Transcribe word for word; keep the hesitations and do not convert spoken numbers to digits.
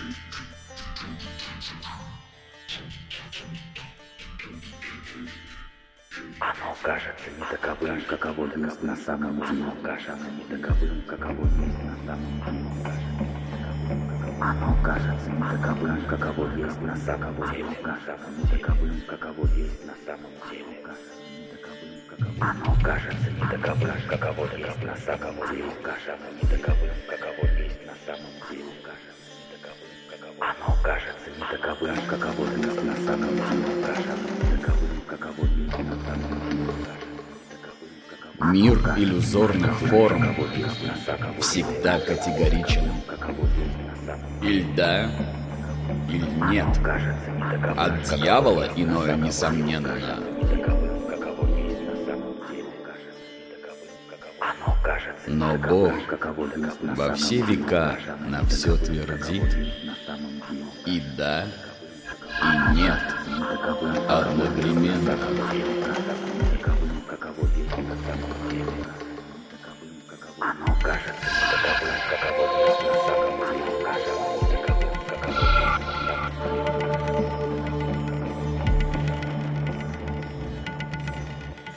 Оно кажется не таковым, каково есть на самом деле. Кажется не таковым, каково есть на самом деле. Оно кажется не таковым, каково есть на самом деле. Кажется не таковым, каково есть на самом деле. Оно кажется не таковым, каково есть на самом деле. Кажется не таковым, каково есть на самом деле. Оно кажется не таковым, каково есть на самом деле. Кажется не таковым, каково есть на самом деле. Мир иллюзорных форм всегда категоричен. Или да, или нет. От дьявола иное несомненно. Но Бог во все века на все твердит. И да, и нет одновременно. Оно кажется